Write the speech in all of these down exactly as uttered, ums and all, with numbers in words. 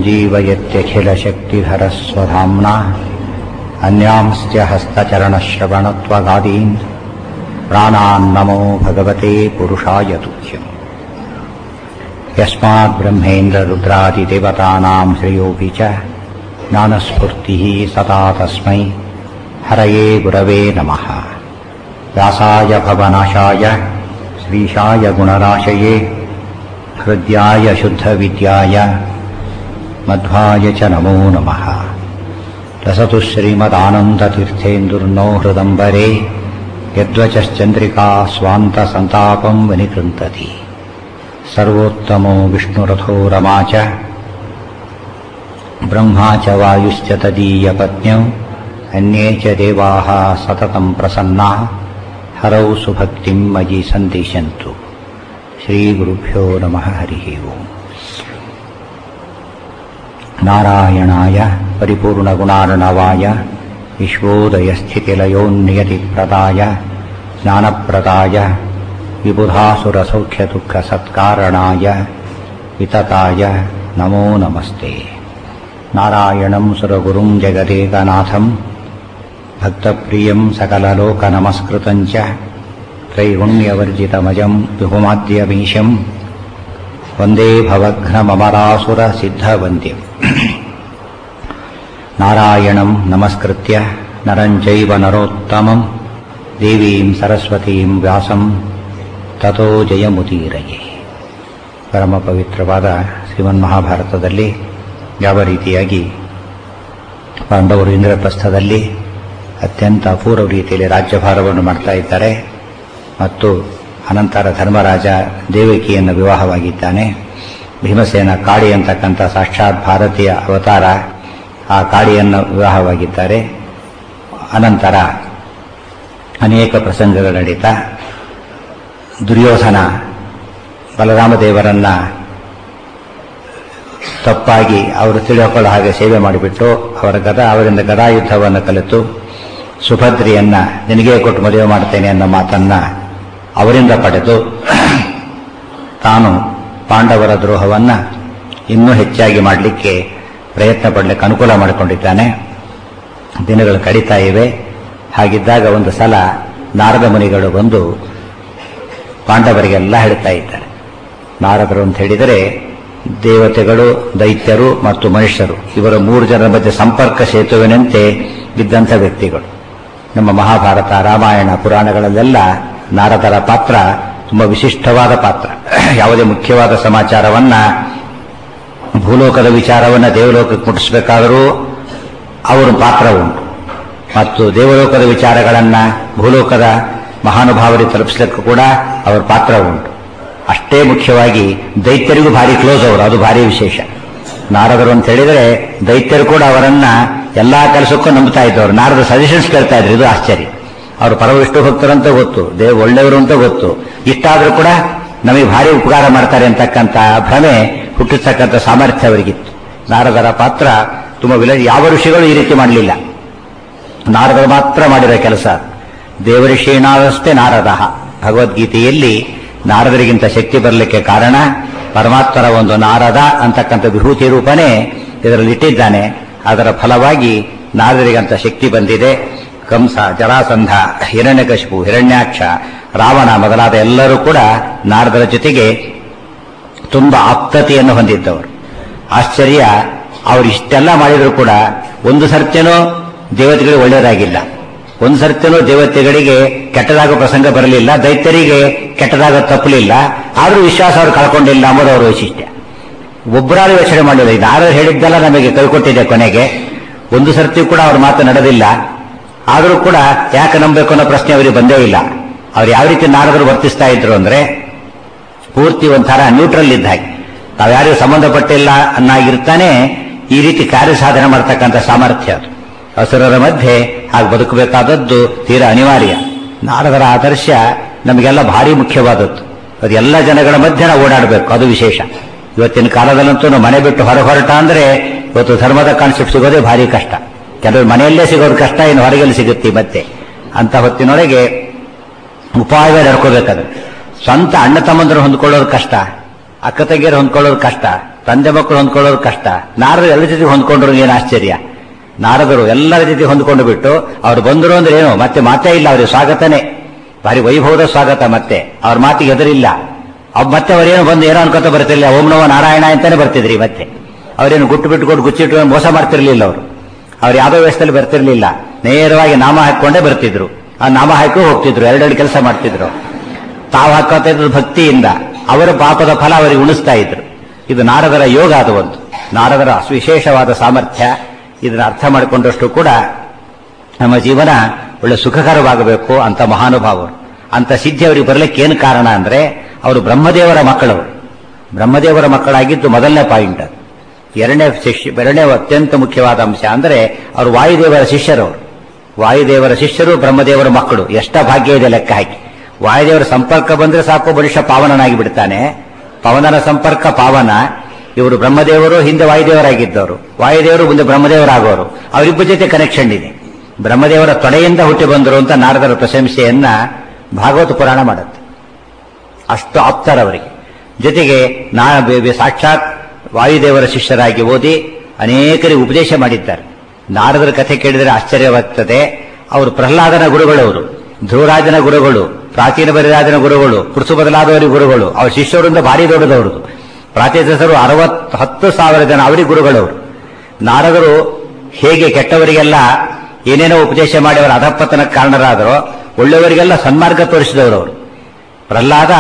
सञ्जीवयत्यखिलशक्तिधरस्वधाम्ना अन्यांश्च हस्तचरणश्रवणत्वगादीन् प्राणान्नमो भगवते पुरुषाय तुभ्यम्। यस्माद्ब्रह्मेन्द्ररुद्रादिदेवतानां श्रेयोऽपि च ज्ञानस्फूर्तिः सदा तस्मै हरये गुरवे नमः। व्यासाय भवनाशाय श्रीशाय गुणराशये हृद्याय शुद्धविद्याय मध्वाय च नमो नमः। रसतु श्रीमदानन्दतीर्थेन्दुर्नो हृदम्बरे यद्वचश्चन्द्रिका स्वान्तसन्तापं विनिकृन्तति। सर्वोत्तमो विष्णुरथो रमा च ब्रह्मा च वायुश्च तदीयपत्न्यौ अन्ये च देवाः सततं प्रसन्नाः हरौ सुभक्तिं मयि सन्दिशन्तु। श्रीगुरुभ्यो नमः। हरिः ओम्। नारायणाय परिपूर्णगुणार्णवाय विश्वोदयस्थितिलयोन्नियतिप्रदाय ज्ञानप्रदाय विबुधासुरसौख्यदुःखसत्कारणाय वितताय नमो नमस्ते। नारायणं सुरगुरुं जगदेकनाथं भक्तप्रियं सकललोकनमस्कृतं च त्रैगुण्यवर्जितमजं विभुमाद्यमीशं वन्दे भवघ्नममरासुरसिद्धवन्द्यम्। नारायणं नमस्कृत्य नरं चैव नरोत्तमं देवीं सरस्वतीं व्यासं ततो ಜಯಮುದೀರಯೇ. ಪರಮ ಪವಿತ್ರವಾದ ಶ್ರೀಮನ್ಮಹಾಭಾರತದಲ್ಲಿ ಯಾವ ರೀತಿಯಾಗಿ ಪಾಂಡವರು ಇಂದ್ರಪ್ರಸ್ಥದಲ್ಲಿ ಅತ್ಯಂತ ಅಪೂರ್ವ ರೀತಿಯಲ್ಲಿ ರಾಜ್ಯಭಾರವನ್ನು ಮಾಡ್ತಾ ಇದ್ದಾರೆ ಮತ್ತು ಅನಂತರ ಧರ್ಮರಾಜ ದೇವಕಿಯನ್ನು ವಿವಾಹವಾಗಿದ್ದಾನೆ. ಭೀಮಸೇನ ಕಾಳಿ ಅಂತಕ್ಕಂಥ ಸಾಕ್ಷಾತ್ ಭಾರತೀಯ ಅವತಾರ ಆ ಕಾಳಿಯನ್ನು ವಿವಾಹವಾಗಿದ್ದಾರೆ. ಅನಂತರ ಅನೇಕ ಪ್ರಸಂಗಗಳು ನಡೀತಾ ದುರ್ಯೋಧನ ಬಲರಾಮದೇವರನ್ನ ತಪ್ಪಾಗಿ ಅವರು ತಿಳಿದುಕೊಳ್ಳೋ ಹಾಗೆ ಸೇವೆ ಮಾಡಿಬಿಟ್ಟು ಅವರ ಗದಾ ಅವರಿಂದ ಗದಾಯುದ್ಧವನ್ನು ಕಲಿತು ಸುಭದ್ರಿಯನ್ನ ನಿನಗೇ ಕೊಟ್ಟು ಮದುವೆ ಮಾಡ್ತೇನೆ ಅನ್ನೋ ಮಾತನ್ನ ಅವರಿಂದ ಪಡೆದು ತಾನು ಪಾಂಡವರ ದ್ರೋಹವನ್ನ ಇನ್ನೂ ಹೆಚ್ಚಾಗಿ ಮಾಡಲಿಕ್ಕೆ ಪ್ರಯತ್ನ ಪಡಲಿಕ್ಕೆ ಅನುಕೂಲ ಮಾಡಿಕೊಂಡಿದ್ದಾನೆ. ದಿನಗಳು ಕಳೀತಾ ಇವೆ. ಹಾಗಿದ್ದಾಗ ಒಂದು ಸಲ ನಾರದ ಮುನಿಗಳು ಬಂದು ಪಾಂಡವರಿಗೆಲ್ಲ ಹೇಳ್ತಾ ಇದ್ದಾರೆ. ನಾರದರು ಅಂತ ಹೇಳಿದರೆ ದೇವತೆಗಳು, ದೈತ್ಯರು ಮತ್ತು ಮನುಷ್ಯರು ಇವರ ಮೂರು ಜನರ ಮಧ್ಯೆ ಸಂಪರ್ಕ ಸೇತುವಿನಂತೆ ಬಿದ್ದಂಥ ವ್ಯಕ್ತಿಗಳು. ನಮ್ಮ ಮಹಾಭಾರತ, ರಾಮಾಯಣ, ಪುರಾಣಗಳಲ್ಲೆಲ್ಲ ನಾರದರ ಪಾತ್ರ ತುಂಬ ವಿಶಿಷ್ಟವಾದ ಪಾತ್ರ. ಯಾವುದೇ ಮುಖ್ಯವಾದ ಸಮಾಚಾರವನ್ನ ಭೂಲೋಕದ ವಿಚಾರವನ್ನ ದೇವಲೋಕಕ್ಕೆ ಮುಟ್ಟಿಸಬೇಕಾದರೂ ಅವರ ಪಾತ್ರ ಉಂಟು ಮತ್ತು ದೇವಲೋಕದ ವಿಚಾರಗಳನ್ನ ಭೂಲೋಕದ ಮಹಾನುಭಾವರಿಗೆ ತಲುಪಿಸಲಿಕ್ಕೂ ಕೂಡ ಅವರ ಪಾತ್ರ ಉಂಟು. ಅಷ್ಟೇ ಮುಖ್ಯವಾಗಿ ದೈತ್ಯರಿಗೂ ಭಾರಿ ಕ್ಲೋಸ್ ಅವರು, ಅದು ಭಾರಿ ವಿಶೇಷ. ನಾರದರು ಅಂತ ಹೇಳಿದರೆ ದೈತ್ಯರು ಕೂಡ ಅವರನ್ನ ಎಲ್ಲಾ ಕೆಲಸಕ್ಕೂ ನಂಬ್ತಾ ಇದ್ದವರು. ನಾರದ ಸಜೆಷನ್ಸ್ ಕೇಳ್ತಾ ಇದ್ರು, ಇದು ಆಶ್ಚರ್ಯ. ಅವರು ಪರವಿಷ್ಣು ಭಕ್ತರಂತ ಗೊತ್ತು, ದೇವ್ ಒಳ್ಳೆಯವರು ಅಂತ ಗೊತ್ತು. ಇಷ್ಟಾದ್ರೂ ಕೂಡ ನಮಗೆ ಭಾರಿ ಉಪಕಾರ ಮಾಡ್ತಾರೆ ಅಂತಕ್ಕಂಥ ಭ್ರಮೆ ಹುಟ್ಟಿಸ್ತಕ್ಕಂಥ ಸಾಮರ್ಥ್ಯ ಅವರಿಗಿತ್ತು. ನಾರದರ ಪಾತ್ರ ತುಂಬ ವಿಲ ಯಾವ ಋಷಿಗಳು ಈ ರೀತಿ ಮಾಡಲಿಲ್ಲ, ನಾರದರು ಮಾತ್ರ ಮಾಡಿರೋ ಕೆಲಸ. ದೇವಋಷೀಣಾವಸ್ಥೆ ನಾರದ. ಭಗವದ್ಗೀತೆಯಲ್ಲಿ ನಾರದರಿಗಿಂತ ಶಕ್ತಿ ಬರಲಿಕ್ಕೆ ಕಾರಣ ಪರಮಾತ್ಮರ ಒಂದು ನಾರದ ಅಂತಕ್ಕಂಥ ವಿಭೂತಿ ರೂಪನೇ ಇದರಲ್ಲಿ ಇಟ್ಟಿದ್ದಾನೆ. ಅದರ ಫಲವಾಗಿ ನಾರದರಿಗಂತ ಶಕ್ತಿ ಬಂದಿದೆ. ಕಂಸ, ಜರಾಸಂಧ, ಹಿರಣ್ಯಕಶಿಪು, ಹಿರಣ್ಯಾಕ್ಷ, ರಾವಣ ಮೊದಲಾದ ಎಲ್ಲರೂ ಕೂಡ ನಾರದರ ಜೊತೆಗೆ ತುಂಬಾ ಆಪ್ತತೆಯನ್ನು ಹೊಂದಿದ್ದವರು. ಆಶ್ಚರ್ಯ, ಅವರು ಇಷ್ಟೆಲ್ಲ ಮಾಡಿದ್ರು ಕೂಡ ಒಂದು ಸರ್ತಿನೂ ದೇವತೆಗಳಿಗೆ ಒಳ್ಳೆಯದಾಗಿಲ್ಲ, ಒಂದು ಸರ್ತಿನೂ ದೇವತೆಗಳಿಗೆ ಕೆಟ್ಟದಾಗ ಪ್ರಸಂಗ ಬರಲಿಲ್ಲ, ದೈತ್ಯರಿಗೆ ಕೆಟ್ಟದಾಗ ತಪ್ಪಲಿಲ್ಲ. ಆದರೂ ವಿಶ್ವಾಸ ಅವರು ಕಳ್ಕೊಂಡಿಲ್ಲ ಅನ್ನೋದು ಅವರ ವೈಶಿಷ್ಟ್ಯ. ಒಬ್ಬರಾರು ಯೋಚನೆ ಮಾಡಲಿಲ್ಲ. ನಾರದರು ಹೇಳಿದ್ದೆಲ್ಲ ನಮಗೆ ಕೈಕೊಟ್ಟಿದೆ, ಕೊನೆಗೆ ಒಂದು ಸರ್ತಿ ಕೂಡ ಅವ್ರ ಮಾತು ನಡೆದಿಲ್ಲ. ಆದರೂ ಕೂಡ ಯಾಕೆ ನಂಬಬೇಕು ಅನ್ನೋ ಪ್ರಶ್ನೆ ಅವರಿಗೆ ಬಂದೇ ಇಲ್ಲ. ಅವ್ರು ಯಾವ ರೀತಿ ನಾರದರು ವರ್ತಿಸ್ತಾ ಇದ್ರು ಅಂದ್ರೆ ಪೂರ್ತಿ ಒಂಥರ ನ್ಯೂಟ್ರಲ್ ಇದ್ದ ಹಾಗೆ, ತಾವು ಯಾರಿಗೂ ಸಂಬಂಧಪಟ್ಟಿಲ್ಲ ಅನ್ನಾಗಿರ್ತಾನೆ ಈ ರೀತಿ ಕಾರ್ಯ ಸಾಧನೆ ಮಾಡ್ತಕ್ಕಂಥ ಸಾಮರ್ಥ್ಯ ಅದು. ಹಸುರರ ಮಧ್ಯೆ ಹಾಗೆ ಬದುಕಬೇಕಾದದ್ದು ತೀರಾ ಅನಿವಾರ್ಯ. ನಾರದರ ಆದರ್ಶ ನಮಗೆಲ್ಲ ಭಾರಿ ಮುಖ್ಯವಾದದ್ದು. ಅದು ಎಲ್ಲ ಜನಗಳ ಮಧ್ಯೆ ನಾವು ಓಡಾಡಬೇಕು, ಅದು ವಿಶೇಷ. ಇವತ್ತಿನ ಕಾಲದಲ್ಲಂತೂ ನಾವು ಮನೆ ಬಿಟ್ಟು ಹೊರ ಹೊರಟ ಅಂದ್ರೆ ಇವತ್ತು ಧರ್ಮದ ಕಾನ್ಸೆಪ್ಟ್ ಸಿಗೋದೇ ಭಾರಿ ಕಷ್ಟ. ಕೆಲವರು ಮನೆಯಲ್ಲೇ ಸಿಗೋದು ಕಷ್ಟ, ಇನ್ನು ಹೊರಗೆಲ್ಲಿ ಸಿಗುತ್ತೆ ಮತ್ತೆ. ಅಂತ ಹೊತ್ತಿನೊಳಗೆ ಉಪಾಯವೇ ನಡ್ಕೋಬೇಕಾದ್ರೆ ಸ್ವಂತ ಅಣ್ಣ ತಮ್ಮಂದರು ಹೊಂದ್ಕೊಳ್ಳೋದು ಕಷ್ಟ, ಅಕ್ಕ ತಂಗಿಯರು ಹೊಂದ್ಕೊಳ್ಳೋದು ಕಷ್ಟ. ತಂದೆ ಮಕ್ಕಳು ಹೊಂದ್ಕೊಳ್ಳೋದು ಕಷ್ಟ. ನಾರದರು ಎಲ್ಲ ಜೊತೆ ಹೊಂದ್ಕೊಂಡ್ರು ಏನು ಆಶ್ಚರ್ಯ. ನಾರದರು ಎಲ್ಲರ ಜೊತೆ ಹೊಂದ್ಕೊಂಡು ಬಿಟ್ಟು ಅವ್ರು ಬಂದರು ಅಂದ್ರೆ ಏನು ಮತ್ತೆ ಮಾತೇ ಇಲ್ಲ, ಅವ್ರಿಗೆ ಸ್ವಾಗತನೇ ಭಾರಿ ವೈಭವದ ಸ್ವಾಗತ. ಮತ್ತೆ ಅವ್ರ ಮಾತಿಗೆ ಎದುರಿಲ್ಲ. ಅವ್ ಮತ್ತೆ ಅವರೇನು ಬಂದು ಏನೋ ಅನ್ಕೋತ ಬರ್ತಿರ್ಲಿಲ್ಲ, ಓಂ ನಮೋ ನಾರಾಯಣ ಅಂತಾನೆ ಬರ್ತಿದ್ರಿ. ಮತ್ತೆ ಅವರೇನು ಗುಟ್ಟು ಬಿಟ್ಟುಕೊಂಡು ಗುಚ್ಚಿಟ್ಟು ಮೋಸ ಮಾಡ್ತಿರ್ಲಿಲ್ಲ. ಅವರು ಅವ್ರು ಯಾವುದೋ ವ್ಯವಸ್ಥೆಯಲ್ಲಿ ಬರ್ತಿರ್ಲಿಲ್ಲ, ನೇರವಾಗಿ ನಾಮ ಹಾಕೊಂಡೇ ಬರ್ತಿದ್ರು. ಆ ನಾಮ ಹಾಕಿ ಹೋಗ್ತಿದ್ರು, ಎರಡೆರಡು ಕೆಲಸ ಮಾಡ್ತಿದ್ರು. ತಾವು ಹಾಕೋತ ಇದ್ರು ಭಕ್ತಿಯಿಂದ, ಅವರ ಪಾಪದ ಫಲ ಅವರಿಗೆ ಉಣಿಸ್ತಾ ಇದ್ರು. ಇದು ನಾರದರ ಯೋಗ. ಅದು ಒಂದು ನಾರದರ ವಿಶೇಷವಾದ ಸಾಮರ್ಥ್ಯ. ಇದನ್ನ ಅರ್ಥ ಮಾಡಿಕೊಂಡಷ್ಟು ಕೂಡ ನಮ್ಮ ಜೀವನ ಒಳ್ಳೆ ಸುಖಕರವಾಗಬೇಕು. ಅಂತ ಮಹಾನುಭಾವರು, ಅಂತ ಸಿದ್ಧಿ ಅವರಿಗೆ ಬರಲಿಕ್ಕೆ ಏನು ಕಾರಣ ಅಂದ್ರೆ ಅವರು ಬ್ರಹ್ಮದೇವರ ಮಕ್ಕಳವರು. ಬ್ರಹ್ಮದೇವರ ಮಕ್ಕಳಾಗಿದ್ದು ಮೊದಲನೇ ಪಾಯಿಂಟ್. ಎರಡನೇ ಶಿಷ್ಯ ಎರಡನೇ ಅತ್ಯಂತ ಮುಖ್ಯವಾದ ಅಂಶ ಅಂದ್ರೆ ಅವರು ವಾಯುದೇವರ ಶಿಷ್ಯರವರು. ವಾಯುದೇವರ ಶಿಷ್ಯರು ಬ್ರಹ್ಮದೇವರ ಮಕ್ಕಳು. ಎಷ್ಟ ಭಾಗ್ಯ ಇದೆ ಲೆಕ್ಕ ಹಾಕಿ. ವಾಯುದೇವರ ಸಂಪರ್ಕ ಬಂದ್ರೆ ಸಾಕು ಮನುಷ್ಯ ಪಾವನನಾಗಿ ಬಿಡ್ತಾನೆ. ಪವನನ ಸಂಪರ್ಕ ಪಾವನ. ಇವರು ಬ್ರಹ್ಮದೇವರು, ಹಿಂದೆ ವಾಯುದೇವರಾಗಿದ್ದವರು. ವಾಯುದೇವರು ಮುಂದೆ ಬ್ರಹ್ಮದೇವರಾಗೋರು. ಅವರಿಬ್ಬರ ಜೊತೆ ಕನೆಕ್ಷನ್ ಇದೆ. ಬ್ರಹ್ಮದೇವರ ತೊಡೆಯಿಂದ ಹುಟ್ಟಿ ಬಂದರು ಅಂತ ನಾರದರ ಪ್ರಶಂಸೆಯನ್ನ ಭಾಗವತ ಪುರಾಣ ಮಾಡುತ್ತೆ. ಅಷ್ಟು ಆಪ್ತರವರಿಗೆ. ಜೊತೆಗೆ ನಾ ಸಾಕ್ಷಾತ್ ವಾಯುದೇವರ ಶಿಷ್ಯರಾಗಿ ಓದಿ ಅನೇಕರಿಗೆ ಉಪದೇಶ ಮಾಡಿದ್ದಾರೆ. ನಾರದರ ಕಥೆ ಕೇಳಿದರೆ ಆಶ್ಚರ್ಯವಾಗ್ತದೆ. ಅವರು ಪ್ರಹ್ಲಾದನ ಗುರುಗಳವರು, ಧ್ರುವರಾಜನ ಗುರುಗಳು, ಪ್ರಾಚೀನ ಬರಿರಾಜನ ಗುರುಗಳು, ಪುರುಷ ಬದಲಾದವರಿಗೆ ಗುರುಗಳು. ಅವ್ರ ಶಿಷ್ಯರಿಂದ ಭಾರಿ ದೊಡ್ಡದವ್ರದ್ದು. ಪ್ರಾಚೀನರು ಅರವತ್ ಹತ್ತು ಸಾವಿರ ಜನ ಅವರಿಗೆ ಗುರುಗಳವರು. ನಾರದರು ಹೇಗೆ ಕೆಟ್ಟವರಿಗೆಲ್ಲ ಏನೇನೋ ಉಪದೇಶ ಮಾಡಿ ಅವರ ಅಧಪತನಕ್ಕೆ ಕಾರಣರಾದರೋ, ಒಳ್ಳೆಯವರಿಗೆಲ್ಲ ಸನ್ಮಾರ್ಗ ತೋರಿಸಿದವರವರು. ಪ್ರಹ್ಲಾದ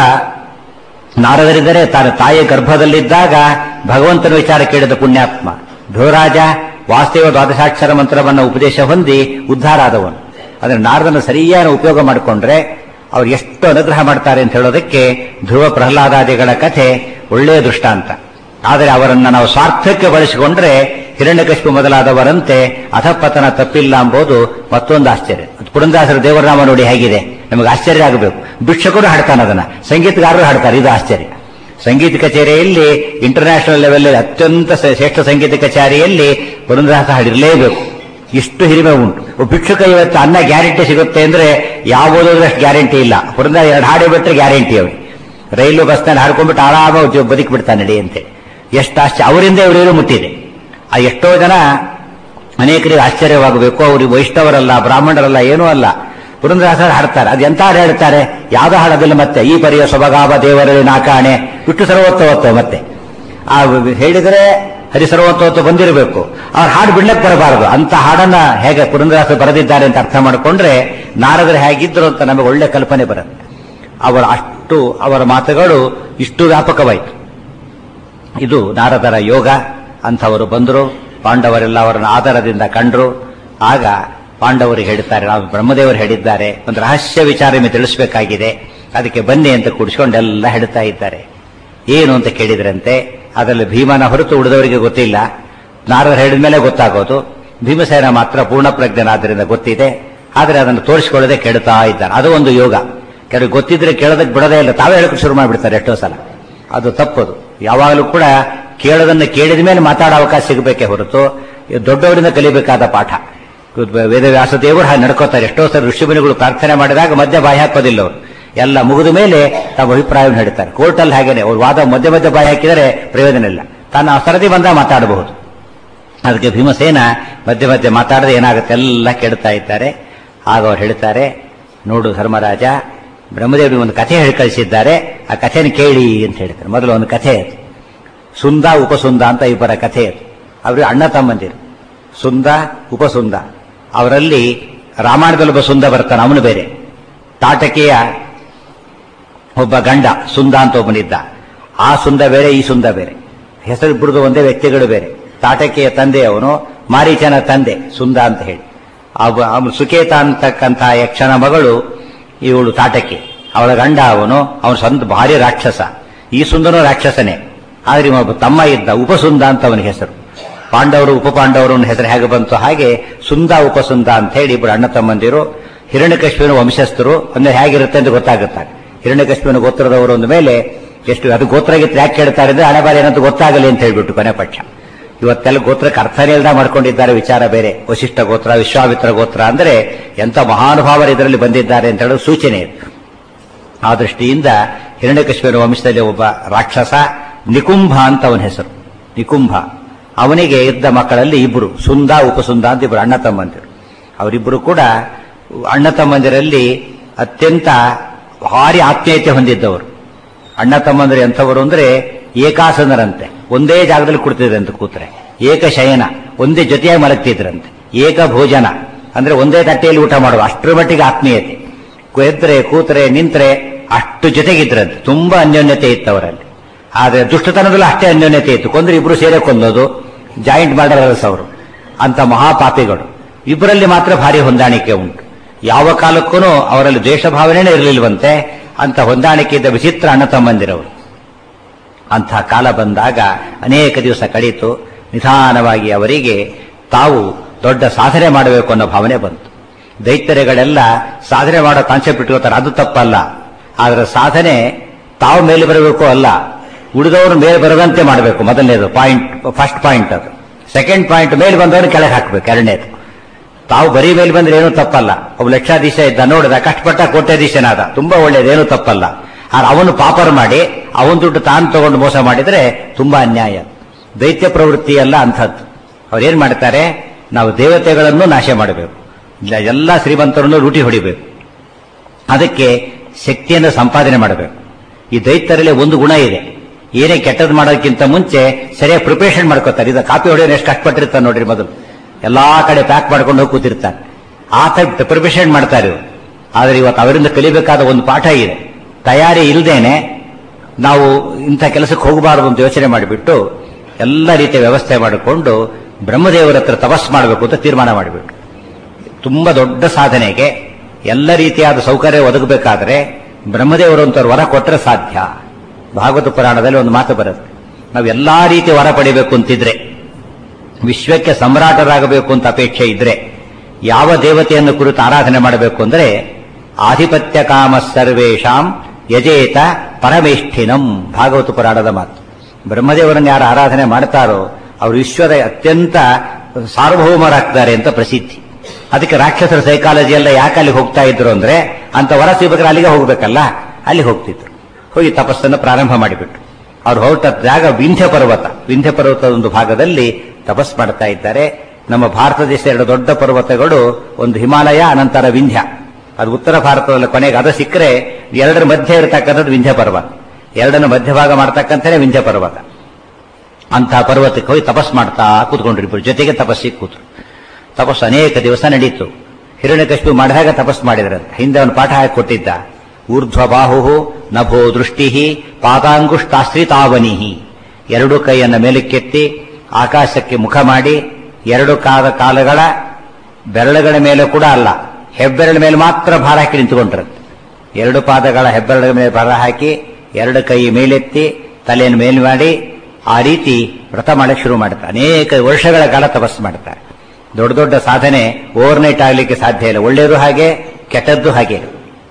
ನಾರದರಿದ್ದರೆ ತಾನು ತಾಯಿಯ ಗರ್ಭದಲ್ಲಿದ್ದಾಗ ಭಗವಂತನ ವಿಚಾರ ಕೇಳಿದ ಪುಣ್ಯಾತ್ಮ. ಧ್ರುವರಾಜ ವಾಸ್ತವ ದ್ವಾದಶಾಕ್ಷರ ಮಂತ್ರವನ್ನ ಉಪದೇಶ ಹೊಂದಿ ಉದ್ಧಾರ ಆದವನು. ಅದನ್ನು ನಾರದನ್ನು ಸರಿಯಾದ ಉಪಯೋಗ ಮಾಡಿಕೊಂಡ್ರೆ ಅವ್ರು ಎಷ್ಟು ಅನುಗ್ರಹ ಮಾಡ್ತಾರೆ ಅಂತ ಹೇಳೋದಕ್ಕೆ ಧ್ರುವ ಪ್ರಹ್ಲಾದಾದಿಗಳ ಕಥೆ ಒಳ್ಳೆಯ ದೃಷ್ಟಾಂತ. ಆದರೆ ಅವರನ್ನ ನಾವು ಸ್ವಾರ್ಥಕ್ಕೆ ಬಳಸಿಕೊಂಡ್ರೆ ಹಿರಣ್ಯಕಶಿಪು ಮೊದಲಾದವರಂತೆ ಅಧಪತನ ತಪ್ಪಿಲ್ಲ ಎಂಬುದು ಮತ್ತೊಂದು ಆಶ್ಚರ್ಯ. ಪುರಂದಾಸರ ದೇವರನಾಮ ನೋಡಿ ಹೇಗಿದೆ, ನಮಗೆ ಆಶ್ಚರ್ಯ ಆಗಬೇಕು. ಭಿಕ್ಷಕರು ಹಾಡ್ತಾನೆ ಅದನ್ನ, ಸಂಗೀತಗಾರರು ಹಾಡ್ತಾರೆ. ಇದು ಆಶ್ಚರ್ಯ. ಸಂಗೀತ ಕಚೇರಿಯಲ್ಲಿ ಇಂಟರ್ನ್ಯಾಷನಲ್ ಲೆವೆಲ್ ಅತ್ಯಂತ ಶ್ರೇಷ್ಠ ಸಂಗೀತ ಕಚೇರಿಯಲ್ಲಿ ಪುರಂದರದಾಸ ಹಾಡಿರಲೇಬೇಕು. ಇಷ್ಟು ಹಿರಿಮೆ ಉಂಟು. ಭಿಕ್ಷುಕ ಇವತ್ತು ಅನ್ನ ಗ್ಯಾರಂಟಿ ಸಿಗುತ್ತೆ ಅಂದ್ರೆ ಯಾವುದಷ್ಟು ಗ್ಯಾರಂಟಿ ಇಲ್ಲ. ಪುರಂದರ ಎರಡು ಹಾಡಿ ಬಿಟ್ಟರೆ ಗ್ಯಾರಂಟಿ ಅವ್ರಿಗೆ. ರೈಲು ಬಸ್ನಲ್ಲಿ ಹಾಡ್ಕೊಂಡ್ಬಿಟ್ಟು ಆರಾಮಾಗಿ ಬದುಕಿ ಬಿಡ್ತಾನೆ ನಡಿ ಅಂತೇಳಿ. ಎಷ್ಟು ಆಶ್ಚರ್ಯ. ಅವರಿಂದ ಇವರೇನು ಮುಟ್ಟಿದೆ. ಆ ಎಷ್ಟೋ ಜನ ಅನೇಕರಿಗೆ ಆಶ್ಚರ್ಯವಾಗಬೇಕು. ಅವ್ರಿಗೆ ವೈಷ್ಣವರಲ್ಲ, ಬ್ರಾಹ್ಮಣರಲ್ಲ, ಏನೂ ಅಲ್ಲ. ಪುರಂದರದಾಸರು ಹಾಡ್ತಾರೆ. ಅದು ಎಂತ ಹಾಡು ಹೇಳ್ತಾರೆ, ಯಾವ್ದು ಹಾಡೋದಿಲ್ಲ. ಮತ್ತೆ ಈ ಪರಿಯ ಸೊಬಗಾವ ದೇವರಲ್ಲಿ ನಾಕಾಣೆ ಬಿಟ್ಟು ಸರ್ವೋತ್ತವತ್ವ. ಮತ್ತೆ ಆ ಹೇಳಿದರೆ ಹರಿಸರ್ವೋತ್ತವತ್ವ ಬಂದಿರಬೇಕು. ಅವ್ರು ಹಾಡು ಬಿಡ್ಲಕ್ಕೆ ಬರಬಾರದು. ಅಂತ ಹಾಡನ್ನ ಹೇಗೆ ಪುರಂದರದಾಸರು ಬರೆದಿದ್ದಾರೆ ಅಂತ ಅರ್ಥ ಮಾಡಿಕೊಂಡ್ರೆ ನಾರದರು ಹೇಗಿದ್ರು ಅಂತ ನಮಗೆ ಒಳ್ಳೆ ಕಲ್ಪನೆ ಬರುತ್ತೆ. ಅವರ ಅಷ್ಟು ಅವರ ಮಾತುಗಳು ಇಷ್ಟು ವ್ಯಾಪಕವಾಯಿತು. ಇದು ನಾರದರ ಯೋಗ. ಅಂಥವರು ಬಂದರು. ಪಾಂಡವರೆಲ್ಲ ಅವರನ್ನು ಆಧಾರದಿಂದ ಕಂಡ್ರು. ಆಗ ಪಾಂಡವರು ಹೇಳ್ತಾರೆ, ನಾವು ಬ್ರಹ್ಮದೇವರು ಹೇಳಿದ್ದಾರೆ, ಒಂದು ರಹಸ್ಯ ವಿಚಾರ ನಿಮಗೆ ತಿಳಿಸಬೇಕಾಗಿದೆ, ಅದಕ್ಕೆ ಬನ್ನಿ ಅಂತ ಕೂಡಿಸ್ಕೊಂಡೆಲ್ಲ ಹೇಳ್ತಾ ಇದ್ದಾರೆ. ಏನು ಅಂತ ಕೇಳಿದ್ರಂತೆ. ಅದರಲ್ಲಿ ಭೀಮನ ಹೊರತು ಉಳಿದವರಿಗೆ ಗೊತ್ತಿಲ್ಲ. ನಾರದರು ಹೇಳಿದ ಮೇಲೆ ಗೊತ್ತಾಗೋದು. ಭೀಮಸೇನ ಮಾತ್ರ ಪೂರ್ಣ ಪ್ರಜ್ಞನಾದ್ದರಿಂದ ಗೊತ್ತಿದೆ. ಆದರೆ ಅದನ್ನು ತೋರಿಸಿಕೊಳ್ಳದೆ ಕೇಳ್ತಾ ಇದ್ದಾರೆ. ಅದು ಒಂದು ಯೋಗ. ಕೆಲವು ಗೊತ್ತಿದ್ರೆ ಕೇಳೋದಕ್ಕೆ ಬಿಡೋದೇ ಇಲ್ಲ, ತಾವೇ ಹೇಳಕ್ಕೆ ಶುರು ಮಾಡಿಬಿಡ್ತಾರೆ ಎಷ್ಟೋ ಸಲ. ಅದು ತಪ್ಪದು. ಯಾವಾಗಲೂ ಕೂಡ ಕೇಳೋದನ್ನು ಕೇಳಿದ ಮೇಲೆ ಮಾತಾಡೋ ಅವಕಾಶ ಸಿಗಬೇಕೇ ಹೊರತು ದೊಡ್ಡವರಿಂದ ಕಲಿಬೇಕಾದ ಪಾಠ. ವೇದವ್ಯಾಸ ದೇವರು ಹಾಗೆ ನಡ್ಕೋತಾರೆ. ಎಷ್ಟೋ ಸಲ ಋಷಿಮುನಿಗಳು ಪ್ರಾರ್ಥನೆ ಮಾಡಿದಾಗ ಮಧ್ಯೆ ಬಾಯಿ ಹಾಕೋದಿಲ್ಲ. ಅವರು ಎಲ್ಲ ಮುಗಿದ ಮೇಲೆ ತಮ್ಮ ಅಭಿಪ್ರಾಯವನ್ನು ಹೇಳ್ತಾರೆ. ಕೋರ್ಟಲ್ಲಿ ಹಾಗೇನೆ ಅವ್ರು ವಾದ ಮಧ್ಯೆ ಮಧ್ಯೆ ಬಾಯಿ ಹಾಕಿದರೆ ಪ್ರಯೋಜನ ಇಲ್ಲ. ತಾನು ಸರದಿ ಬಂದಾಗ ಮಾತಾಡಬಹುದು. ಅದಕ್ಕೆ ಭೀಮಸೇನ ಮಧ್ಯೆ ಮಧ್ಯೆ ಮಾತಾಡದೆ ಏನಾಗುತ್ತೆ ಎಲ್ಲ ಕೇಳ್ತಾ ಇದ್ದಾರೆ. ಆಗ ಅವ್ರು ಹೇಳ್ತಾರೆ, ನೋಡು ಧರ್ಮರಾಜ, ಬ್ರಹ್ಮದೇವರಿಗೆ ಒಂದು ಕಥೆ ಹೇಳಿ ಕಳಿಸಿದ್ದಾರೆ, ಆ ಕಥೆನ ಕೇಳಿ ಅಂತ ಹೇಳ್ತಾರೆ. ಮೊದಲು ಒಂದು ಕಥೆ, ಸುಂದ ಉಪಸುಂದ ಅಂತ ಇಬ್ಬರ ಕಥೆ. ಅವರು ಅಣ್ಣ ತಮ್ಮಂದಿರು, ಸುಂದ ಉಪಸುಂದ. ಅವರಲ್ಲಿ ರಾಮಾಯಣದಲ್ಲಿ ಒಬ್ಬ ಸುಂದ ಬರ್ತಾನೆ, ಅವನು ಬೇರೆ. ತಾಟಕಿಯ ಒಬ್ಬ ಗಂಡ ಸುಂದ ಅಂತ ಒಬ್ಬನಿದ್ದ. ಆ ಸುಂದ ಬೇರೆ, ಈ ಸುಂದ ಬೇರೆ. ಹೆಸರು ಬಿಡುದು ಒಂದೇ, ವ್ಯಕ್ತಿಗಳು ಬೇರೆ. ತಾಟಕಿಯ ತಂದೆ ಅವನು, ಮಾರೀಚನ ತಂದೆ ಸುಂದ ಅಂತ ಹೇಳಿ. ಅವನು ಸುಕೇತ ಅಂತಕ್ಕಂಥ ಯಕ್ಷನ ಮಗಳು ಇವಳು ತಾಟಕಿ. ಅವಳ ಗಂಡ ಅವನು, ಅವನು ಸ್ವಂತ ಭಾರಿ ರಾಕ್ಷಸ. ಈ ಸುಂದನೂ ರಾಕ್ಷಸನೇ. ಆದ್ರೆ ಒಬ್ಬ ತಮ್ಮ ಇದ್ದ, ಉಪಸುಂದ ಅಂತ ಅವನ ಹೆಸರು. ಪಾಂಡವರು ಉಪ ಪಾಂಡವರು ಹೆಸರು ಹೇಗೆ ಬಂತು ಹಾಗೆ ಸುಂದ ಉಪಸುಂದ ಅಂತ ಹೇಳಿ ಇಬ್ಬರು ಅಣ್ಣ ತಮ್ಮಂದಿರು. ಹಿರಣ್ಯಕಶಿಪುವಿನ ವಂಶಸ್ಥರು. ಅಂದ್ರೆ ಹೇಗಿರುತ್ತೆ ಅಂತ ಗೊತ್ತಾಗುತ್ತೆ. ಹಿರಣ್ಯಕಶಿಪುವಿನ ಗೋತ್ರದವರು ಅಂದ ಮೇಲೆ ಎಷ್ಟು ಅದು ಗೋತ್ರ ಗೀತ್ರ ಯಾಕೆ ಕೇಳ್ತಾರೆ ಅಂದ್ರೆ ಹಣೆ ಬಾರಿ ಏನಂತ ಗೊತ್ತಾಗಲಿ ಅಂತ ಹೇಳ್ಬಿಟ್ಟು ಕೊನೆ ಪಕ್ಷ. ಇವತ್ತೆಲ್ಲ ಗೋತ್ರಕ್ಕೆ ಅರ್ಥನೇ ಇಲ್ದ ಮಾಡ್ಕೊಂಡಿದ್ದಾರೆ. ವಿಚಾರ ಬೇರೆ. ವಶಿಷ್ಠ ಗೋತ್ರ, ವಿಶ್ವಾಮಿತ್ರ ಗೋತ್ರ ಅಂದ್ರೆ ಎಂತ ಮಹಾನುಭಾವರು ಇದರಲ್ಲಿ ಬಂದಿದ್ದಾರೆ ಅಂತ ಹೇಳೋ ಸೂಚನೆ ಇದೆ. ಆ ದೃಷ್ಟಿಯಿಂದ ಹಿರಣ್ಯಕಶಿಪುವಿನ ವಂಶದಲ್ಲಿ ಒಬ್ಬ ರಾಕ್ಷಸ ನಿಕುಂಭ ಅಂತ ಅವನ ಹೆಸರು. ನಿಕುಂಭ. ಅವನಿಗೆ ಇದ್ದ ಮಕ್ಕಳಲ್ಲಿ ಇಬ್ಬರು, ಸುಂದ ಉಪಸುಂದ ಅಂತ ಇಬ್ಬರು ಅಣ್ಣ ತಮ್ಮಂದಿರು. ಅವರಿಬ್ಬರು ಕೂಡ ಅಣ್ಣ ತಮ್ಮಂದಿರಲ್ಲಿ ಅತ್ಯಂತ ಭಾರಿ ಆತ್ಮೀಯತೆ ಹೊಂದಿದ್ದವರು. ಅಣ್ಣ ತಮ್ಮಂದಿರು ಎಂಥವರು ಅಂದ್ರೆ ಏಕಾಸನರಂತೆ, ಒಂದೇ ಜಾಗದಲ್ಲಿ ಕುಡ್ತಿದ್ರಂತೆ ಕೂತ್ರೆ, ಏಕಶಯನ, ಒಂದೇ ಜೊತೆಯಾಗಿ ಮಲಗ್ತಿದ್ರಂತೆ, ಏಕ ಭೋಜನ ಅಂದ್ರೆ ಒಂದೇ ತಟ್ಟೆಯಲ್ಲಿ ಊಟ ಮಾಡುವ ಅಷ್ಟರ ಮಟ್ಟಿಗೆ ಆತ್ಮೀಯತೆ. ಎದ್ರೆ ಕೂತ್ರೆ ನಿಂತ್ರೆ ಅಷ್ಟು ಜೊತೆಗಿದ್ರಂತೆ, ತುಂಬಾ ಅನ್ಯೋನ್ಯತೆ ಇತ್ತು ಅವರಲ್ಲಿ. ಆದ್ರೆ ದುಷ್ಟತನದಲ್ಲೂ ಅಷ್ಟೇ ಅನ್ಯೋನ್ಯತೆ ಇತ್ತು. ಕೊಂದ್ರೆ ಇಬ್ರು ಸೇರೆ ಕೊಂದೋದು, ಜಾಯಿಂಟ್ ಮರ್ಡರರ್ಸ್ ಅವರು, ಅಂತ ಮಹಾಪಾಪಿಗಳು. ಇಬ್ಬರಲ್ಲಿ ಮಾತ್ರ ಭಾರಿ ಹೊಂದಾಣಿಕೆ ಉಂಟು. ಯಾವ ಕಾಲಕ್ಕೂ ಅವರಲ್ಲಿ ದ್ವೇಷ ಭಾವನೆನೇ ಇರಲಿಲ್ವಂತೆ. ಅಂತ ಹೊಂದಾಣಿಕೆ ಇದ್ದ ವಿಚಿತ್ರ ಅಣ್ಣ ತಮ್ಮಂದಿರವರು. ಅಂಥ ಕಾಲ ಬಂದಾಗ ಅನೇಕ ದಿವಸ ಕಳೀತು. ನಿಧಾನವಾಗಿ ಅವರಿಗೆ ತಾವು ದೊಡ್ಡ ಸಾಧನೆ ಮಾಡಬೇಕು ಅನ್ನೋ ಭಾವನೆ ಬಂತು. ದೈತ್ಯರೆಗಳೆಲ್ಲ ಸಾಧನೆ ಮಾಡೋ ಕಾನ್ಸೆಪ್ಟ್ ಇಟ್ಕೋತಾರೆ, ಅದು ತಪ್ಪಲ್ಲ. ಆದ್ರೆ ಸಾಧನೆ ತಾವು ಮೇಲೆ ಬರಬೇಕು ಅಲ್ಲ, ಉಳಿದವರು ಮೇಲೆ ಬರದಂತೆ ಮಾಡಬೇಕು. ಮೊದಲನೇದು ಪಾಯಿಂಟ್, ಫಸ್ಟ್ ಪಾಯಿಂಟ್ ಅದು. ಸೆಕೆಂಡ್ ಪಾಯಿಂಟ್, ಮೇಲೆ ಬಂದವರು ಕೆಳಗೆ ಹಾಕಬೇಕು. ಎರಡನೇದು, ತಾವು ಬರೀ ಮೇಲೆ ಬಂದ್ರೆ ಏನೂ ತಪ್ಪಲ್ಲ. ಒಬ್ಬ ಲಕ್ಷಾಧೀಶ ಇದ್ದ, ನೋಡಿದ, ಕಷ್ಟಪಟ್ಟ ಕೋಟ್ಯಾಧೀಶನಾದ, ತುಂಬಾ ಒಳ್ಳೇದೇನು ತಪ್ಪಲ್ಲ. ಆದ್ರೆ ಅವನು ಪಾಪರ್ ಮಾಡಿ ಅವನ ದುಡ್ಡು ತಾನು ತಗೊಂಡು ಮೋಸ ಮಾಡಿದ್ರೆ ತುಂಬಾ ಅನ್ಯಾಯ. ದೈತ್ಯ ಪ್ರವೃತ್ತಿ ಎಲ್ಲ ಅಂಥದ್ದು. ಅವ್ರೇನ್ ಮಾಡ್ತಾರೆ, ನಾವು ದೇವತೆಗಳನ್ನು ನಾಶ ಮಾಡಬೇಕು, ಎಲ್ಲ ಶ್ರೀಮಂತರನ್ನು ಲೂಟಿ ಹೊಡಿಬೇಕು, ಅದಕ್ಕೆ ಶಕ್ತಿಯನ್ನು ಸಂಪಾದನೆ ಮಾಡಬೇಕು. ಈ ದೈತ್ಯರಲ್ಲಿ ಒಂದು ಗುಣ ಇದೆ, ಏನೇ ಕೆಟ್ಟದ್ದು ಮಾಡೋದಕ್ಕಿಂತ ಮುಂಚೆ ಸರಿಯಾಗಿ ಪ್ರಿಪರೇಷನ್ ಮಾಡ್ಕೋತಾರೆ. ಇದು ಕಾಪಿ ಹೊಡೆಯೋನು ಎಷ್ಟು ಕಷ್ಟಪಟ್ಟಿರ್ತಾನೆ ನೋಡ್ರಿ, ಮೊದಲು ಎಲ್ಲಾ ಕಡೆ ಪ್ಯಾಕ್ ಮಾಡ್ಕೊಂಡು ಹೋಗಿ ಕೂತಿರ್ತಾನೆ. ಆ ಟೈಪ್ ಪ್ರಿಪರೇಷನ್ ಮಾಡ್ತಾರೆ ಇವರು. ಆದ್ರೆ ಇವತ್ತು ಅವರಿಂದ ಕಲಿಬೇಕಾದ ಒಂದು ಪಾಠ ಇದೆ. ತಯಾರಿ ಇಲ್ಲದೇನೆ ನಾವು ಇಂಥ ಕೆಲಸಕ್ಕೆ ಹೋಗಬಾರದು ಅಂತ ಯೋಚನೆ ಮಾಡಿಬಿಟ್ಟು ಎಲ್ಲ ರೀತಿಯ ವ್ಯವಸ್ಥೆ ಮಾಡಿಕೊಂಡು ಬ್ರಹ್ಮದೇವರ ಹತ್ರ ತಪಸ್ ಮಾಡಬೇಕು ಅಂತ ತೀರ್ಮಾನ ಮಾಡಿಬಿಟ್ಟು, ತುಂಬಾ ದೊಡ್ಡ ಸಾಧನೆಗೆ ಎಲ್ಲ ರೀತಿಯಾದ ಸೌಕರ್ಯ ಒದಗಬೇಕಾದ್ರೆ ಬ್ರಹ್ಮದೇವರು ಅಂತವ್ರು ವರ ಕೊಟ್ಟರೆ ಸಾಧ್ಯ. ಭಾಗವತ ಪುರಾಣದಲ್ಲಿ ಒಂದು ಮಾತು ಬರುತ್ತೆ, ನಾವು ಎಲ್ಲಾ ರೀತಿಯ ವರ ಪಡಿಬೇಕು ಅಂತಿದ್ರೆ, ವಿಶ್ವಕ್ಕೆ ಸಮ್ರಾಟರಾಗಬೇಕು ಅಂತ ಅಪೇಕ್ಷೆ ಇದ್ರೆ ಯಾವ ದೇವತೆಯನ್ನು ಕುರಿತು ಆರಾಧನೆ ಮಾಡಬೇಕು ಅಂದ್ರೆ ಆಧಿಪತ್ಯ ಕಾಮ ಸರ್ವೇಶಾಂ ಯಜೇತ ಪರಮೇಷ್ಠಿನಂ. ಭಾಗವತ ಪುರಾಣದ ಮಾತು. ಬ್ರಹ್ಮದೇವರನ್ನು ಯಾರು ಆರಾಧನೆ ಮಾಡ್ತಾರೋ ಅವರು ವಿಶ್ವದ ಅತ್ಯಂತ ಸಾರ್ವಭೌಮರಾಗ್ತಾರೆ ಅಂತ ಪ್ರಸಿದ್ಧಿ. ಅದಕ್ಕೆ ರಾಕ್ಷಸರ ಸೈಕಾಲಜಿ ಎಲ್ಲ ಯಾಕೆ ಅಲ್ಲಿ ಹೋಗ್ತಾ ಇದ್ರು ಅಂದ್ರೆ, ಅಂತ ವರ ಸಿಗಬೇಕಾದ್ರೆ ಅಲ್ಲಿಗೆ ಹೋಗ್ಬೇಕಲ್ಲ, ಅಲ್ಲಿ ಹೋಗ್ತಿದ್ರು. ಹೋಗಿ ತಪಸ್ಸನ್ನು ಪ್ರಾರಂಭ ಮಾಡಿಬಿಟ್ರು. ಅವ್ರು ಹೊರಟ ಜಾಗ ವಿಂಧ್ಯ ಪರ್ವತ. ವಿಂಧ್ಯ ಪರ್ವತದ ಒಂದು ಭಾಗದಲ್ಲಿ ತಪಸ್ ಮಾಡ್ತಾ ಇದ್ದಾರೆ. ನಮ್ಮ ಭಾರತ ದೇಶ ಎರಡು ದೊಡ್ಡ ಪರ್ವತಗಳು, ಒಂದು ಹಿಮಾಲಯ, ಅನಂತರ ವಿಂಧ್ಯ. ಅದು ಉತ್ತರ ಭಾರತದಲ್ಲಿ ಕೊನೆಗೆ ಅದು ಸಿಕ್ಕರೆ ಎರಡರ ಮಧ್ಯೆ ಇರತಕ್ಕಂಥದ್ದು ವಿಂಧ್ಯ ಪರ್ವತ. ಎರಡನ್ನು ಮಧ್ಯಭಾಗ ಮಾಡ್ತಕ್ಕಂಥನೇ ವಿಂಧ್ಯ ಪರ್ವತ. ಅಂತ ಪರ್ವತಕ್ಕೆ ಹೋಗಿ ತಪಸ್ ಮಾಡ್ತಾ ಕೂತ್ಕೊಂಡ್ರಿಬ್ರು, ಜೊತೆಗೆ ತಪಸ್ಸಿಗೆ ಕೂತ್ರು. ತಪಸ್ಸು ಅನೇಕ ದಿವಸ ನಡೀತು. ಹಿರಣ್ಯಕಶಿಪು ಮಾಡಿದಾಗ ತಪಸ್ ಮಾಡಿದ್ರಂತೆ. ಹಿಂದೆ ಅವನು ಪಾಠ ಹಾಕಿ ಕೊಟ್ಟಿದ್ದ, ಊರ್ಧ್ವ ಬಾಹು ನಭೋ ದೃಷ್ಟಿ ಪಾದಾಂಗುಷ್ಟಾಶ್ರಿತಾವನಿ. ಎರಡು ಕೈಯನ್ನ ಮೇಲಕ್ಕೆತ್ತಿ ಆಕಾಶಕ್ಕೆ ಮುಖ ಮಾಡಿ, ಎರಡು ಕಾದ ಕಾಲಗಳ ಬೆರಳುಗಳ ಮೇಲೆ ಕೂಡ ಅಲ್ಲ, ಹೆಬ್ಬೆರಳ ಮೇಲೆ ಮಾತ್ರ ಭಾರ ಹಾಕಿ ನಿಂತುಕೊಂಡ್ರಂತೆ. ಎರಡು ಪಾದಗಳ ಹೆಬ್ಬೆರಳ ಮೇಲೆ ಭಾರ ಹಾಕಿ, ಎರಡು ಕೈ ಮೇಲೆತ್ತಿ ತಲೆಯನ್ನು ಮೇಲ್ ಮಾಡಿ, ಆ ರೀತಿ ವ್ರತ ಮಾಡಕ್ಕೆ ಶುರು ಮಾಡ್ತಾರೆ. ಅನೇಕ ವರ್ಷಗಳ ಕಾಲ ತಪಸ್ಸು ಮಾಡ್ತಾರೆ. ದೊಡ್ಡ ದೊಡ್ಡ ಸಾಧನೆ ಓವರ್ ನೈಟ್ ಆಗ್ಲಿಕ್ಕೆ ಸಾಧ್ಯ ಇಲ್ಲ. ಒಳ್ಳೆಯದು ಹಾಗೆ, ಕೆಟ್ಟದ್ದು ಹಾಗೆ.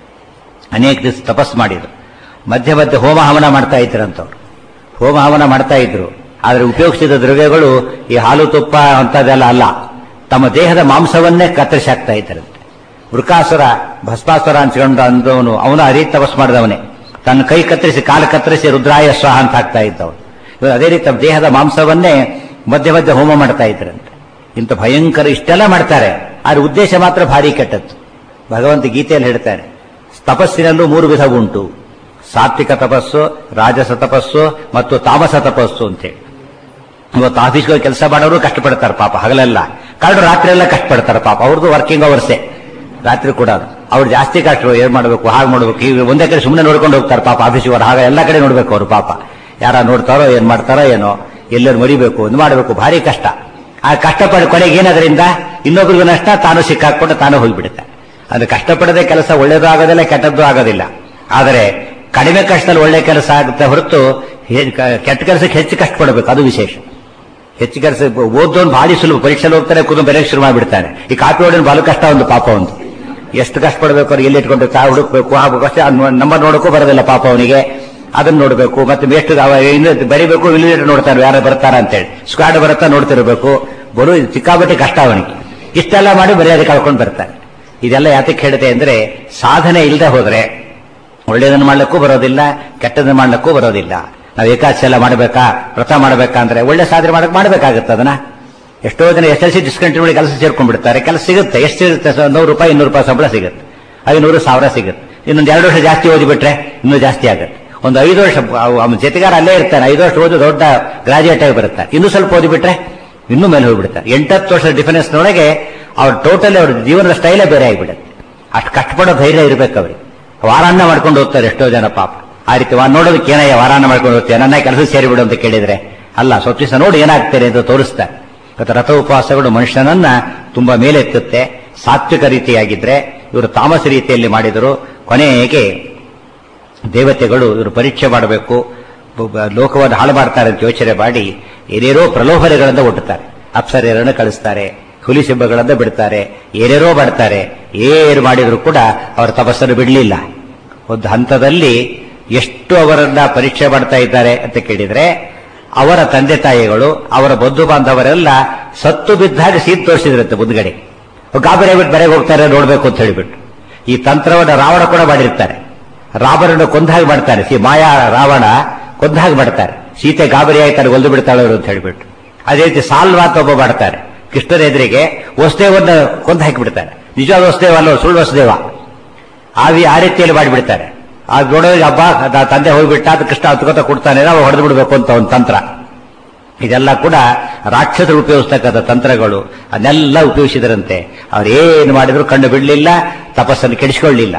ಅನೇಕ ದಿವಸ ತಪಸ್ಸು ಮಾಡಿದ್ರು. ಮಧ್ಯೆ ಮಧ್ಯೆ ಹೋಮ ಹವನ ಮಾಡ್ತಾ ಇದ್ರಂತವ್ರು. ಹೋಮ ಹವನ ಮಾಡ್ತಾ ಇದ್ರು. ಆದರೆ ಉಪಯೋಗಿಸಿದ ದ್ರವ್ಯಗಳು ಈ ಹಾಲು ತುಪ್ಪ ಅಂತದೆಲ್ಲ ಅಲ್ಲ, ತಮ್ಮ ದೇಹದ ಮಾಂಸವನ್ನೇ ಕತ್ತರಿಸಿ ಹಾಕ್ತಾ ಇದ್ದಾರಂತೆ. ವೃಕಾಸುರ ಭಸ್ಮಾಸುರ ಅನ್ಸ್ಕೊಂಡ ಅಂದವನು, ಅವನು ಅದೇ ತಪಸ್ ಮಾಡಿದವನೇ. ತನ್ನ ಕೈ ಕತ್ತರಿಸಿ, ಕಾಲು ಕತ್ತರಿಸಿ ರುದ್ರಾಯ ಸ್ವಾಹ ಅಂತ ಹಾಕ್ತಾ ಇದ್ದವನು. ಅದೇ ರೀತಿ ತಮ್ಮ ದೇಹದ ಮಾಂಸವನ್ನೇ ಮಧ್ಯ ಮಧ್ಯೆ ಹೋಮ ಮಾಡ್ತಾ ಇದ್ರಂತೆ. ಇಂಥ ಭಯಂಕರ ಇಷ್ಟೆಲ್ಲ ಮಾಡ್ತಾರೆ, ಆದ್ರೆ ಉದ್ದೇಶ ಮಾತ್ರ ಭಾರಿ ಕೆಟ್ಟದ್ದು. ಭಗವಂತ ಗೀತೆಯಲ್ಲಿ ಹೇಳ್ತಾರೆ, ತಪಸ್ಸಿನಲ್ಲೂ ಮೂರು ವಿಧ ಉಂಟು, ಸಾತ್ವಿಕ ತಪಸ್ಸು, ರಾಜಸ ತಪಸ್ಸು ಮತ್ತು ತಾಮಸ ತಪಸ್ಸು ಅಂತೇಳಿ. ಇವತ್ತು ಆಫೀಸ್ಗೆ ಕೆಲಸ ಮಾಡೋರು ಕಷ್ಟಪಡ್ತಾರೆ ಪಾಪ, ಹಗಲೆಲ್ಲ. ಕಾರಣ ರಾತ್ರಿ ಎಲ್ಲ ಕಷ್ಟಪಡ್ತಾರೆ ಪಾಪ, ಅವ್ರದ್ದು ವರ್ಕಿಂಗ್ ಅವರ್ಸೇ, ರಾತ್ರಿ ಕೂಡ ಅವ್ರು ಜಾಸ್ತಿ ಕಷ್ಟ. ಏನ್ ಮಾಡಬೇಕು, ಹಾಗೆ ಮಾಡಬೇಕು, ಈಗ ಒಂದೇ ಕಡೆ ಸುಮ್ಮನೆ ನೋಡ್ಕೊಂಡು ಹೋಗ್ತಾರೆ ಪಾಪ ಆಫೀಸಿಗೆ. ಅವ್ರು ಹಾಗೆ ಎಲ್ಲ ಕಡೆ ನೋಡ್ಬೇಕು ಅವರು ಪಾಪ, ಯಾರ ನೋಡ್ತಾರೋ ಏನ್ ಮಾಡ್ತಾರೋ ಏನೋ, ಎಲ್ಲರೂ ಮರಿಬೇಕು, ಇದು ಮಾಡಬೇಕು, ಭಾರಿ ಕಷ್ಟ. ಆ ಕಷ್ಟಪಡ ಕೊನೆಗೆ ಏನದರಿಂದ ಇನ್ನೊಬ್ರಿಗೂ ನಷ್ಟ, ತಾನು ಸಿಕ್ಕಾಕೊಂಡು ತಾನು ಹೋಗ್ಬಿಡುತ್ತೆ. ಅಂದ್ರೆ ಕಷ್ಟಪಡದೆ ಕೆಲಸ ಒಳ್ಳೇದು ಆಗೋದಿಲ್ಲ, ಕೆಟ್ಟದ್ದು ಆಗೋದಿಲ್ಲ. ಆದರೆ ಕಡಿಮೆ ಕಷ್ಟದಲ್ಲಿ ಒಳ್ಳೆ ಕೆಲಸ ಆಗುತ್ತೆ ಹೊರತು ಕೆಟ್ಟ ಕೆಲಸಕ್ಕೆ ಹೆಚ್ಚು ಕಷ್ಟಪಡಬೇಕು, ಅದು ವಿಶೇಷ. ಹೆಚ್ಚು ಕೆಲಸ ಓದೋನು ಭಾರಿ ಸುಲಭ, ಪರೀಕ್ಷೆಯಲ್ಲಿ ಹೋಗ್ತಾರೆ, ಕೂತು ಬರೆಯಕ್ಕೆ ಶುರು ಮಾಡಿಬಿಡ್ತಾನೆ. ಈ ಕಾಪಿ ಹೊಡೆಯೋನು ಬಹಳ ಕಷ್ಟ, ಒಂದು ಪಾಪ ಒಂದು ಎಷ್ಟು ಕಷ್ಟಪಡಬೇಕು. ಅವ್ರಿಗೆ ಎಲ್ಲಿ ಇಟ್ಕೊಂಡು ಚಾ ಹುಡುಕ್ಬೇಕು, ಹಾಗಬೇಕು ಅಷ್ಟೇ. ನಂಬರ್ ನೋಡೋಕ್ಕೂ ಬರೋದಿಲ್ಲ ಪಾಪ ಅವನಿಗೆ, ಅದನ್ನ ನೋಡಬೇಕು. ಮತ್ತೆ ಎಷ್ಟು ಬರಿಬೇಕು, ಇಲ್ಲಿಟರ್ ನೋಡ್ತಾನೆ ಯಾರು ಬರ್ತಾರ ಅಂತೇಳಿ, ಸ್ಕ್ವಾಡ್ ಬರುತ್ತಾ ನೋಡ್ತಿರ್ಬೇಕು. ಬರು ಸಿಕ್ಕಾಬಟ್ಟೆ ಕಷ್ಟ ಅವನಿಗೆ. ಇಷ್ಟೆಲ್ಲ ಮಾಡಿ ಮರ್ಯಾದೆ ಕಳ್ಕೊಂಡು ಬರ್ತಾನೆ. ಇದೆಲ್ಲ ಯಾತಕ್ಕೆ ಹೇಳಿದೆ ಅಂದ್ರೆ, ಸಾಧನೆ ಇಲ್ಲದೆ ಹೋದ್ರೆ ಒಳ್ಳೆಯದನ್ನು ಮಾಡ್ಲಿಕ್ಕೂ ಬರೋದಿಲ್ಲ, ಕೆಟ್ಟದನ್ನು ಮಾಡ್ಲಿಕ್ಕೂ ಬರೋದಿಲ್ಲ. ನಾವು ಏಕಾದಶಿ ಎಲ್ಲ ಮಾಡಬೇಕಾ, ವ್ರತ ಮಾಡಬೇಕಾ ಅಂದ್ರೆ ಒಳ್ಳೆ ಸಾಧನೆ ಮಾಡಕ್ ಮಾಡಬೇಕಾಗುತ್ತೆ. ಅದನ್ನ ಎಷ್ಟೋ ಜನ ಎಸ್ ಎಲ್ ಸಿ ಡಿಸ್ಕಂಟಿನ್ಯೂ ಕೆಲಸ ಸೇರ್ಕೊಂಡ್ಬಿಡ್ತಾರೆ. ಕೆಲಸ ಸಿಗುತ್ತೆ, ಎಷ್ಟು ಸಿಗುತ್ತೆ? ನೂರು ರೂಪಾಯಿ ಇನ್ನೂರು ರೂಪಾಯಿ ಸಂಬಳ ಸಿಗುತ್ತೆ, ಐನೂರು ಸಾವಿರ ಸಿಗುತ್ತೆ. ಇನ್ನೊಂದು ಎರಡು ವರ್ಷ ಜಾಸ್ತಿ ಓದಿಬಿಟ್ರೆ ಇನ್ನೂ ಜಾಸ್ತಿ ಆಗುತ್ತೆ. ಒಂದು ಐದು ವರ್ಷ ಅವನ ಜೊತೆಗಾರ ಅಲ್ಲೇ ಇರ್ತಾನೆ, ಐದು ವರ್ಷ ಓದಿ ದೊಡ್ಡ ಗ್ರಾಜುಯೇಟ್ ಆಗಿ ಬರುತ್ತಾರೆ. ಇನ್ನೂ ಸ್ವಲ್ಪ ಓದಿಬಿಟ್ರೆ ಇನ್ನೂ ಮೇಲೆ ಹೋಗ್ಬಿಡ್ತಾರೆ. ಎಂಟತ್ತು ವರ್ಷದ ಡಿಫರೆನ್ಸ್ನೊಳಗೆ ಅವ್ರ ಟೋಟಲಿ ಅವ್ರ ಜೀವನದ ಸ್ಟೈಲೇ ಬೇರೆ ಆಗಿಬಿಡುತ್ತೆ. ಅಷ್ಟು ಕಷ್ಟಪಡೋ ಧೈರ್ಯ ಇರಬೇಕು ಅವ್ರಿಗೆ. ವಾರಾನ್ನ ಮಾಡ್ಕೊಂಡು ಹೋಗ್ತಾರೆ ಎಷ್ಟೋ ಜನ ಪಾಪ. ಆ ರೀತಿ ನೋಡೋದಕ್ಕೆ ಏನಯ್ಯ ವಾರಾನ್ನ ಮಾಡ್ಕೊಂಡು ಹೋಗ್ತೇವೆ, ನನ್ನ ಕೆಲಸ ಸೇರಿಬಿಡು ಅಂತ ಕೇಳಿದ್ರೆ ಅಲ್ಲ, ಸ್ವಲ್ಪ ದಿವಸ ನೋಡಿ ಏನಾಗ್ತಾರೆ ಅಂತ ತೋರಿಸ್ತಾರೆ. ಮತ್ತು ರಥ ಉಪವಾಸಗಳು ಮನುಷ್ಯನನ್ನ ತುಂಬಾ ಮೇಲೆತ್ತುತ್ತೆ. ಸಾತ್ವಿಕ ರೀತಿಯಾಗಿದ್ರೆ ಇವರು ತಾಮಸ ರೀತಿಯಲ್ಲಿ ಮಾಡಿದರು. ಕೊನೆಗೆ ದೇವತೆಗಳು ಇವರು ಪರೀಕ್ಷೆ ಮಾಡಬೇಕು, ಲೋಕವನ್ನು ಹಾಳು ಮಾಡ್ತಾರೆ ಅಂತ ಯೋಚನೆ ಮಾಡಿ ಏನೇನೋ ಪ್ರಲೋಭನೆಗಳಿಂದ ಒಟ್ಟುತ್ತಾರೆ. ಅಪ್ಸರೆಯರನ್ನು ಕಳಿಸ್ತಾರೆ, ಹುಲಿ ಸಿಂಹಗಳಿಂದ ಬಿಡ್ತಾರೆ, ಏನೇನೋ ಮಾಡ್ತಾರೆ. ಏನು ಮಾಡಿದ್ರು ಕೂಡ ಅವರ ತಪಸ್ಸನ್ನು ಬಿಡಲಿಲ್ಲ. ಒಂದು ಹಂತದಲ್ಲಿ ಎಷ್ಟು ಅವರನ್ನ ಪರೀಕ್ಷೆ ಮಾಡ್ತಾ ಇದ್ದಾರೆ ಅಂತ ಕೇಳಿದ್ರೆ ಅವರ ತಂದೆ ತಾಯಿಗಳು, ಅವರ ಬಂಧು ಬಾಂಧವರೆಲ್ಲ ಸತ್ತು ಬಿದ್ದಾಗ ಸೀಟ್ ತೋರಿಸಿದ್ರಂತೆ ಮುಂದ್ಗಡೆ. ಗಾಬರಿ ಆಗ್ಬಿಟ್ಟು ಬರೆಗೆ ಹೋಗ್ತಾರೆ ನೋಡ್ಬೇಕು ಅಂತ ಹೇಳಿಬಿಟ್ಟು. ಈ ತಂತ್ರವನ್ನು ರಾವಣ ಕೂಡ ಮಾಡಿರ್ತಾರೆ. ರಾವಣನ ಕೊಂದಾಗ ಮಾಡ್ತಾರೆ, ಸಿ ಮಾಯಾ ರಾವಣ ಕೊಂದಾಗ ಮಾಡ್ತಾರೆ. ಸೀತೆ ಗಾಬರಿ ಆಯ್ತಾರೆ, ಒಲ್ದು ಬಿಡ್ತಾಳೆ ಅಂತ ಹೇಳಿಬಿಟ್ಟು. ಅದೇ ರೀತಿ ಸಾಲ್ವ ಅಂತ ಒಬ್ಬ ಮಾಡ್ತಾರೆ. ಕೃಷ್ಣನ ಎದುರಿಗೆ ವಸುದೇವನ್ನ ಕೊಂದು ಹಾಕಿಬಿಡ್ತಾರೆ. ನಿಜವಾದ ವಸುದೇವ ಅಲ್ಲ, ಸುಳ್ಳು ವಸುದೇವ. ಆವಿ ಆ ರೀತಿಯಲ್ಲಿ ಮಾಡಿಬಿಡ್ತಾರೆ. ಆ ನೋಡೋದು ಹಬ್ಬ ತಂದೆ ಹೋಗ್ಬಿಟ್ಟ, ಅದು ಕೃಷ್ಣ ಹತ್ಕೊತ ಕೊಡ್ತಾನೆ, ನಾವು ಹೊಡೆದು ಬಿಡಬೇಕು ಅಂತ ಒಂದು ತಂತ್ರ. ಇದೆಲ್ಲ ಕೂಡ ರಾಕ್ಷಸರು ಉಪಯೋಗಿಸ್ತಕ್ಕಂಥ ತಂತ್ರಗಳು. ಅದನ್ನೆಲ್ಲ ಉಪಯೋಗಿಸಿದರಂತೆ. ಅವರೇನು ಮಾಡಿದ್ರು ಕಂಡು ಬಿಡಲಿಲ್ಲ, ತಪಸ್ಸನ್ನು ಕೆಡಿಸಿಕೊಳ್ಳಲಿಲ್ಲ.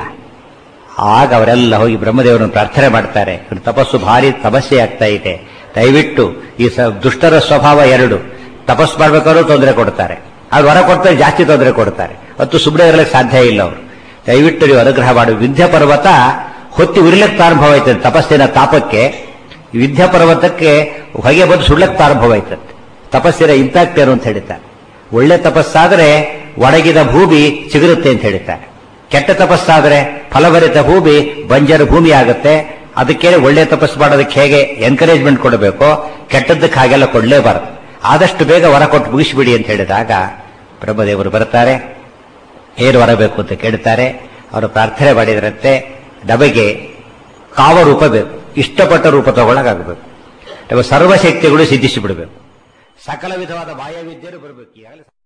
ಆಗ ಅವರೆಲ್ಲ ಹೋಗಿ ಬ್ರಹ್ಮದೇವರನ್ನು ಪ್ರಾರ್ಥನೆ ಮಾಡ್ತಾರೆ. ತಪಸ್ಸು ಭಾರಿ ಸಮಸ್ಯೆ ಆಗ್ತಾ ಇದೆ, ದಯವಿಟ್ಟು ಈ ದುಷ್ಟರ ಸ್ವಭಾವ ಎರಡು, ತಪಸ್ಸು ಮಾಡ್ಬೇಕಾದ್ರೂ ತೊಂದರೆ ಕೊಡ್ತಾರೆ, ಅವ್ರು ಹೊರ ಕೊಡ್ತಾರೆ, ಜಾಸ್ತಿ ತೊಂದರೆ ಕೊಡ್ತಾರೆ, ಮತ್ತು ಸುಮ್ಮನೆ ಇರಲಿಕ್ಕೆ ಸಾಧ್ಯ ಇಲ್ಲ ಅವರು. ದಯವಿಟ್ಟು ನೀವು ಅನುಗ್ರಹ ಮಾಡಿ. ವಿಂಧ್ಯ ಪರ್ವತ ಹೊತ್ತಿ ಉರಿಲಕ್ಕೆ ಪ್ರಾರಂಭ ಆಯ್ತದೆ ತಪಸ್ಸಿನ ತಾಪಕ್ಕೆ. ವಿಂಧ್ಯ ಪರ್ವತಕ್ಕೆ ಹೊಗೆ ಬಂದು ಸುಳ್ಳಕ್ಕೆ ಪ್ರಾರಂಭ ಆಯ್ತದೆ. ತಪಸ್ಸಿನ ಇಂಪ್ಯಾಕ್ಟ್ ಏನು ಅಂತ ಹೇಳ್ತಾರೆ. ಒಳ್ಳೆ ತಪಸ್ಸಾದ್ರೆ ಒಣಗಿದ ಭೂಮಿ ಚಿಗುರುತ್ತೆ ಅಂತ ಹೇಳ್ತಾರೆ. ಕೆಟ್ಟ ತಪಸ್ಸಾದ್ರೆ ಫಲಭರಿತ ಭೂಮಿ ಬಂಜರು ಭೂಮಿ ಆಗುತ್ತೆ. ಅದಕ್ಕೆ ಒಳ್ಳೆ ತಪಸ್ಸು ಮಾಡೋದಕ್ಕೆ ಹೇಗೆ ಎನ್ಕರೇಜ್ಮೆಂಟ್ ಕೊಡಬೇಕು, ಕೆಟ್ಟದ್ದಕ್ಕೆ ಹಾಗೆಲ್ಲ ಕೊಡಲೇಬಾರದು. ಆದಷ್ಟು ಬೇಗ ವರ ಕೊಟ್ಟು ಮುಗಿಸಿಬಿಡಿ ಅಂತ ಹೇಳಿದಾಗ ಬ್ರಹ್ಮದೇವರು ಬರ್ತಾರೆ. ಏನು ವರ ಬೇಕು ಅಂತ ಕೇಳ್ತಾರೆ. ಅವರು ಪ್ರಾರ್ಥನೆ ಮಾಡಿದ್ರಂತೆ, ನಮಗೆ ಕಾವರೂಪ ಬೇಕು, ಇಷ್ಟಪಟ್ಟ ರೂಪ ತಗೊಳ್ಳಕಾಗಬೇಕು, ನಮ್ಮ ಸರ್ವಶಕ್ತಿಗಳು ಸಿದ್ಧಿಸಿಬಿಡಬೇಕು, ಸಕಲ ವಿಧವಾದ ಮಾಯಾವಿದ್ಯರು ಬರಬೇಕು.